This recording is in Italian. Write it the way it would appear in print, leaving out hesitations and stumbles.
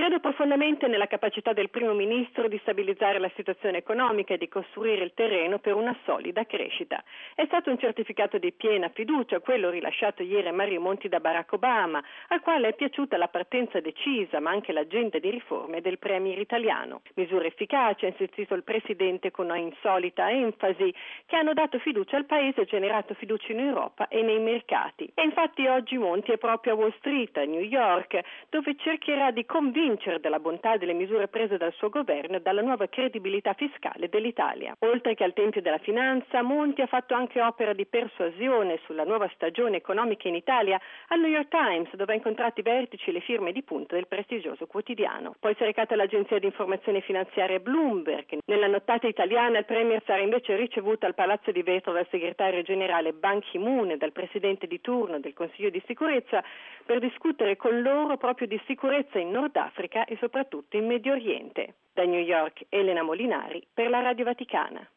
Credo profondamente nella capacità del primo ministro di stabilizzare la situazione economica e di costruire il terreno per una solida crescita. È stato un certificato di piena fiducia quello rilasciato ieri a Mario Monti da Barack Obama, al quale è piaciuta la partenza decisa ma anche l'agenda di riforme del premier italiano. Misure efficaci, ha insistito il presidente con una insolita enfasi, che hanno dato fiducia al paese e generato fiducia in Europa e nei mercati. E infatti oggi Monti è proprio a Wall Street, a New York, dove cercherà di convincere della bontà delle misure prese dal suo governo e dalla nuova credibilità fiscale dell'Italia. Oltre che al Tempio della Finanza, Monti ha fatto anche opera di persuasione sulla nuova stagione economica in Italia al New York Times, dove ha incontrato i vertici e le firme di punta del prestigioso quotidiano. Poi si è recato all'agenzia di informazione finanziaria Bloomberg. Nella nottata italiana il premier sarà invece ricevuto al Palazzo di Vetro dal segretario generale Ban Ki-moon e dal presidente di turno del Consiglio di sicurezza per discutere con loro proprio di sicurezza in Nord Africa e soprattutto in Medio Oriente. Da New York, Elena Molinari per la Radio Vaticana.